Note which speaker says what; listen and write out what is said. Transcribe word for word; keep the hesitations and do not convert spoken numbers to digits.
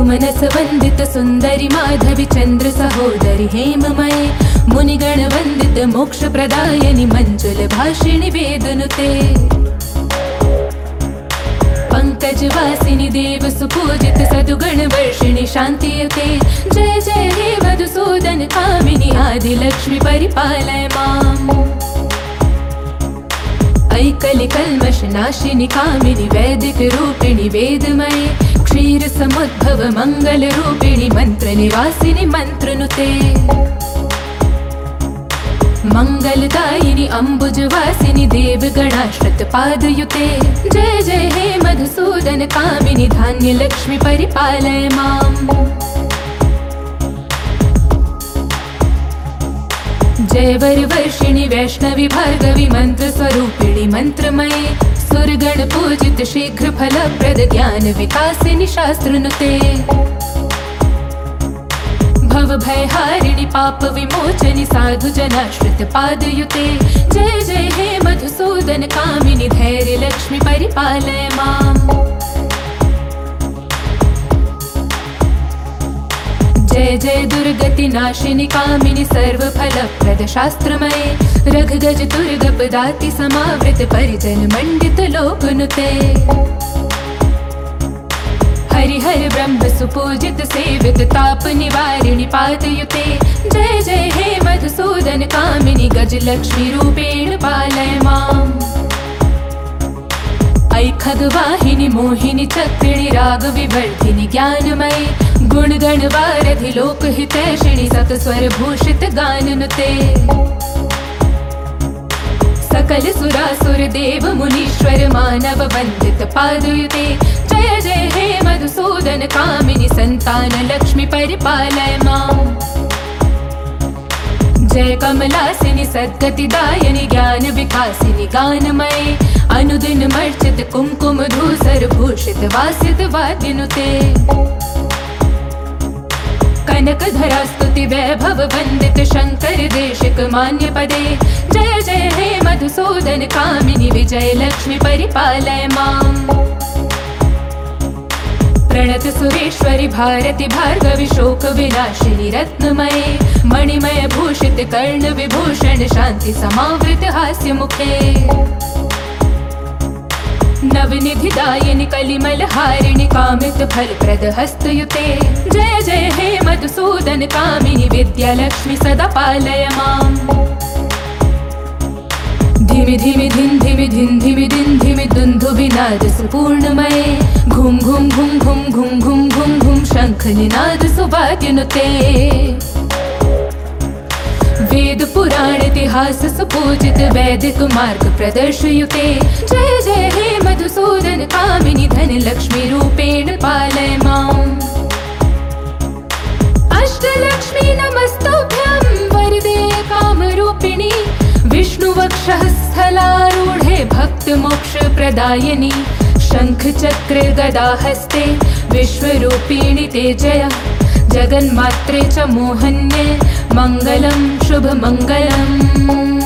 Speaker 1: सुमनस वंदित सुंदरी माधवी चंद्र सहोदरी हेममये मुनिगण वंदित मोक्ष प्रदायनि मंजुल भाषिणि वेदनुते पंकज वासिनि देव सुपूजित सदुगण वर्षिणि शांतियुते जय जय हे मधुसूदन कामिनि आदि लक्ष्मी परिपालय माम् ऐकलि कल्मष नाशिनि कामिनि वैदिक रूपिणि वेदमये क्षीर समुद्भव मंगल रूपिणि मंत्र निवासिनि मंत्रनुते मंगलदायिनि अम्बुजवासिनि देवगणाश्रित पादयुते जय जय हे मधुसूदन कामिनि धान्य लक्ष्मी परिपालय माम् जय वरवर्षिणि वैष्णवी भार्गवी मंत्र स्वरूपिणि मंत्रमये सुरगण पूजित शीघ्र फलप्रद ज्ञान विकासिनि शास्त्रनुते भव भयहारिणि पाप विमोचनि साधु जनाश्रित पादयुते जय जय हे मधुसूदन कामिनि धैर्य लक्ष्मी परिपालय माम् जय जय दुर्गति नाशिनि कामिनि सर्व फलप्रद शास्त्रमये रघुगज दुर्गप दाति समावृत परिजन मंडित लोकनुते हरिहर ब्रह्म सुपूजित सेवित ताप निवारिणि पादयुते जय जय हे मधुसूदन कामिनि गज लक्ष्मी रूपेण पालय माम् ऐ खगवाहिनि मोहिनि चक्रिणि राग विवर्धिनि ज्ञानमये गुणगण वारधि लोकहितैषिणि सत स्वर भूषित गाननुते सकल सुरासुर देव मुनीश्वर मानव वंदित पादयुते जय जय हे मधुसूदन कामिनि संतान लक्ष्मी परिपालय माम् जय कमलासिनि सद्गतिदायिनि ज्ञान विकासिनि गानमये अनुदिन मर्चित कुमकुम धूसर भूषित वासित वाद्यनुते कनक धरा स्तुति वैभव वंदित शंकर देशिक मान्य पदे जय जय हे मधुसूदन कामिनि विजय लक्ष्मी परिपालय माम् प्रणत सुरेश्वरि भारति भार्गवी शोक विनाशिनि रत्नमये मणिमय भूषित कर्ण विभूषण शांति समावृत हास्य मुखे नवनिधि दायिनि कलिमल हारिणि कामित फलप्रद हस्तयुते जय जय हे मधुसूदन कामिनि विद्या लक्ष्मी सदा पालय माम् धिमि धिमि धिन धिमि धिन धिमि दिन धिमि दुन्दुभिनाद सुपूर्णमये घुम घुम घुम घुम घुम घुम घुम घुम शंख निनाद सुवाद्यनुते वेद पुराण इतिहास सुपूजित वैदिक मार्ग प्रदर्शयुते जय जय हे मधुसूदन कामिनि धन लक्ष्मी रूपेण पालय माम् अष्टलक्ष्मी नमस्तुभ्यं वरदे कामरूपिणि विष्णुवक्षः स्थलारूढे भक्त मोक्ष प्रदायिनि शंख चक्र गदा हस्ते विश्वरूपिणि ते जय जगन्मात्रे च मोहन्ये मंगलम शुभ मंगलम।